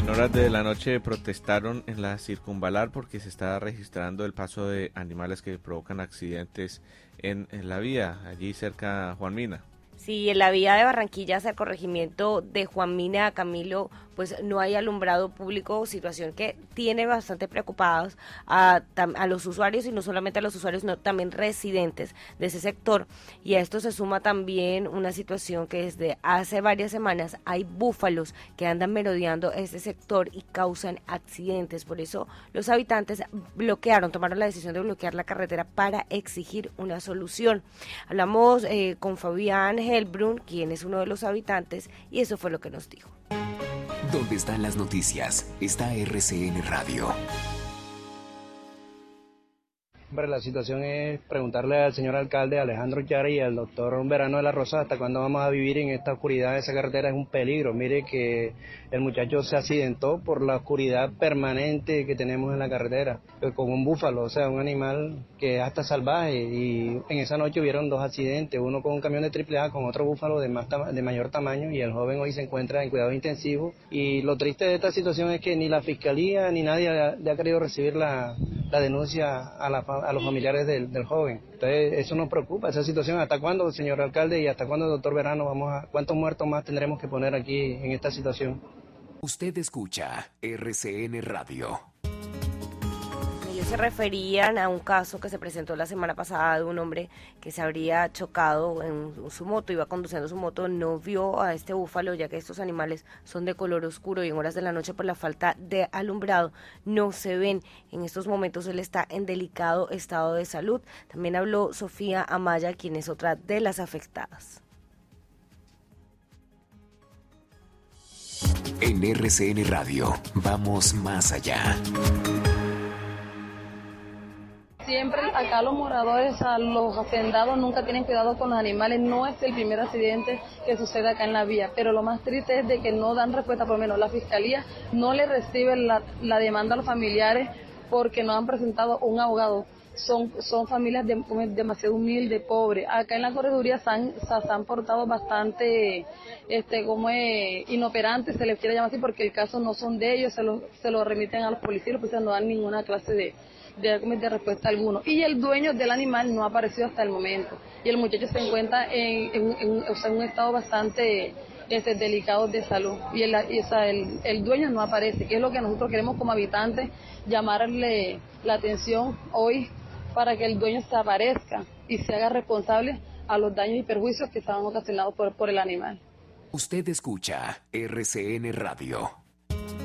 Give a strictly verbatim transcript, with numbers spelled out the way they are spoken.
en horas de la noche protestaron en la Circunvalar porque se está registrando el paso de animales que provocan accidentes en, en la vía, allí cerca Juan Mina. Sí, en la vía de Barranquilla hacia el corregimiento de Juan Mina a Camilo, pues no hay alumbrado público, situación que tiene bastante preocupados a, a los usuarios, y no solamente a los usuarios, sino también residentes de ese sector. Y a esto se suma también una situación que desde hace varias semanas hay búfalos que andan merodeando este sector y causan accidentes. Por eso los habitantes bloquearon, tomaron la decisión de bloquear la carretera para exigir una solución. Hablamos eh, con Fabián Helbrun, quien es uno de los habitantes, y eso fue lo que nos dijo. ¿Dónde están las noticias? Está R C N Radio. Hombre, la situación es preguntarle al señor alcalde Alejandro Yara y al doctor Verano de la Rosa hasta cuándo vamos a vivir en esta oscuridad. Esa carretera es un peligro. Mire que el muchacho se accidentó por la oscuridad permanente que tenemos en la carretera, con un búfalo, o sea, un animal que es hasta salvaje, y en esa noche hubieron dos accidentes, uno con un camión de triple A con otro búfalo de, más de mayor tamaño, y el joven hoy se encuentra en cuidados intensivos. Y lo triste de esta situación es que ni la fiscalía ni nadie ha, ha querido recibir la, la denuncia a la a los familiares del, del joven. Entonces eso nos preocupa, esa situación. ¿Hasta cuándo, señor alcalde, y hasta cuándo, doctor Verano, vamos a, cuántos muertos más tendremos que poner aquí en esta situación? Usted escucha R C N Radio. Ellos se referían a un caso que se presentó la semana pasada de un hombre que se habría chocado en su moto, iba conduciendo su moto, no vio a este búfalo, ya que estos animales son de color oscuro y en horas de la noche por la falta de alumbrado no se ven. En estos momentos él está en delicado estado de salud. También habló Sofía Amaya, quien es otra de las afectadas. En R C N Radio, vamos más allá. Siempre acá los moradores, a los hacendados nunca tienen cuidado con los animales. No es el primer accidente que sucede acá en la vía, pero lo más triste es de que no dan respuesta, por lo menos la fiscalía no le recibe la, la demanda a los familiares porque no han presentado un abogado. Son, son familias de, demasiado humildes, pobres. Acá en la correduría se han, se han portado bastante este, como es, inoperantes, se les quiere llamar así, porque el caso no son de ellos, se lo, se lo remiten a los policías, los policías no dan ninguna clase de, de, de respuesta alguna. Y el dueño del animal no ha aparecido hasta el momento. Y el muchacho se encuentra en, en, en, o sea, en un estado bastante este, delicado de salud. Y, el, y o sea, el, el dueño no aparece, que es lo que nosotros queremos como habitantes, llamarle la atención hoy, para que el dueño se aparezca y se haga responsable a los daños y perjuicios que estaban ocasionados por, por el animal. Usted escucha R C N Radio.